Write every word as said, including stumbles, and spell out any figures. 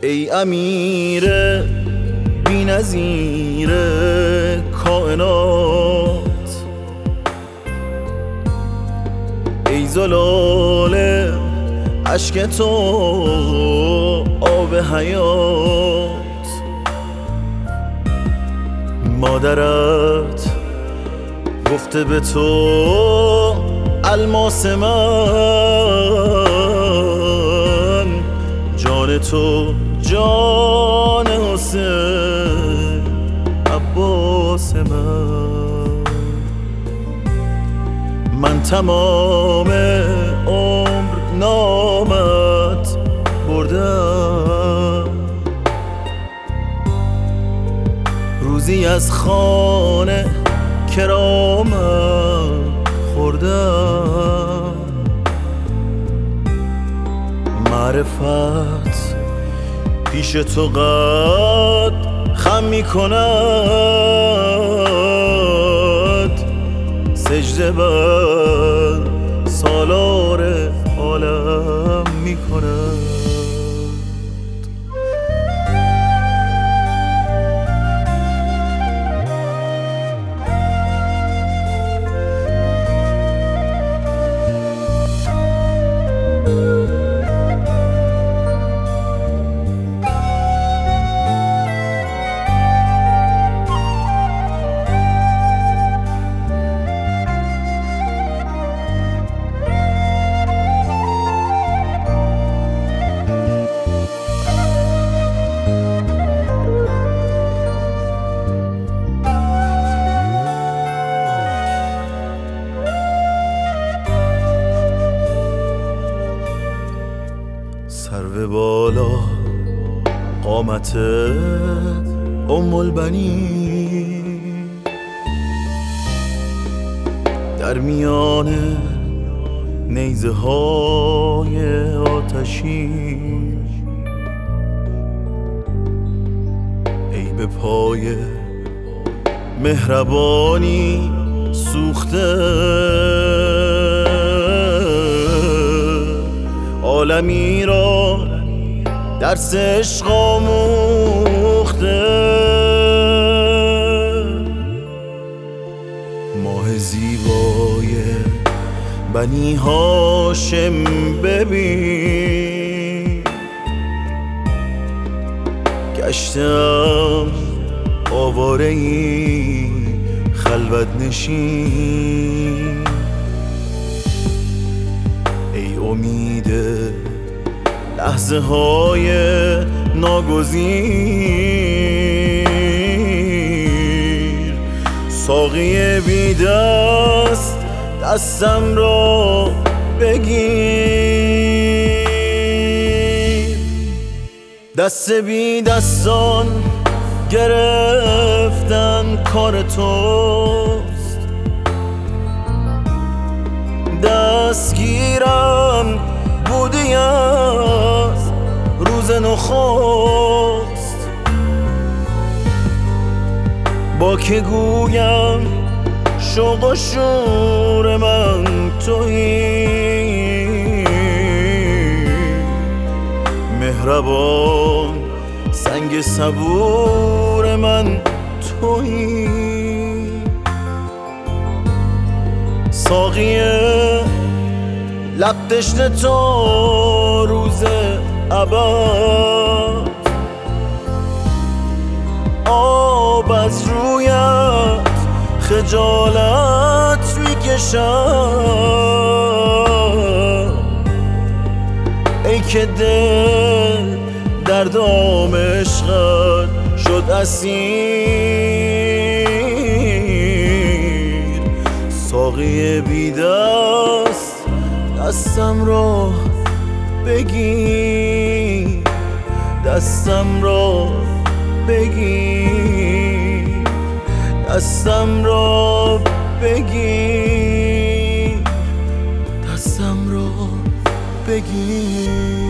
ای امیر بی نظیر کائنات، ای زلال اشک تو آب حیات، مادرت گفته به تو الماس من، جان تو جان حسین عباس من. من تمام عمر نامت بردم، روزی از خانه کرامت خوردم. معرفت پیش تو قد خم می کند، سجده بر سالار عالم می کند. سرو بالا قامت ام البنین، در میان نیزه های آتشین، ای به پای مهربانی سوخته، عالمی را درس عشق آموخته. ماه زیبای بنی هاشم ببین، گشتم آواره ای خلوت نشین، ای امید لحظه های ناگزیر، ساقی بی دست دستم را بگیر. دست بی دستان گرفتن کار توست، دستگیرم بودی از روز نخست. با که گویم شوق و شور من تویی، مهربان سنگ صبور من تویی. ساقی لب تشنه تو روز ابد، آب از رویت خجالت میکشم، ای که دل در دام عشقت شد اسیر. ساقی بی دست دستم را بگیر، دستم را بگیر، دستم را بگیر، دستم را بگیر.